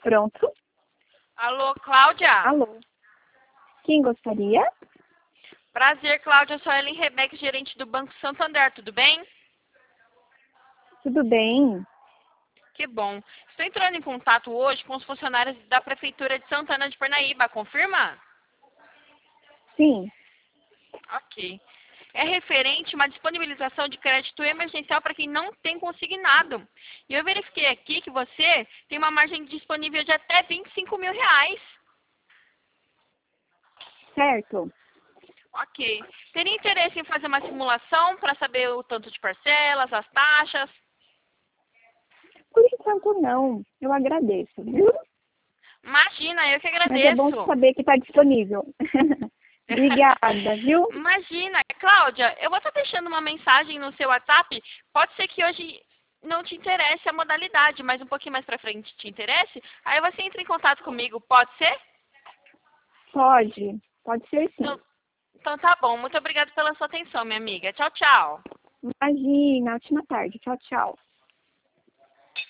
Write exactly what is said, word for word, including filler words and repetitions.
Pronto. Alô, Cláudia? Alô. Quem gostaria? Prazer, Cláudia. Eu sou a Ellen Rebeca, gerente do Banco Santander. Tudo bem? Tudo bem? Que bom. Estou entrando em contato hoje com os funcionários da Prefeitura de Santana de Parnaíba. Confirma? Sim. Ok. É referente a uma disponibilização de crédito emergencial para quem não tem consignado. E eu verifiquei aqui que você tem uma margem disponível de até vinte e cinco mil reais. Certo. Ok. Teria interesse em fazer uma simulação para saber o tanto de parcelas, as taxas? Por enquanto não. Eu agradeço, viu? Imagina, eu que Mas é bom agradeço. saber que está disponível. Obrigada, viu? Imagina, Cláudia, eu vou estar deixando uma mensagem no seu WhatsApp. Pode ser que hoje não te interesse a modalidade, mas um pouquinho mais para frente te interesse. Aí você entra em contato comigo, pode ser? Pode. Pode ser sim. Então, então tá bom. Muito obrigada pela sua atenção, minha amiga. Tchau, tchau. Imagina. Ótima tarde. Tchau, tchau.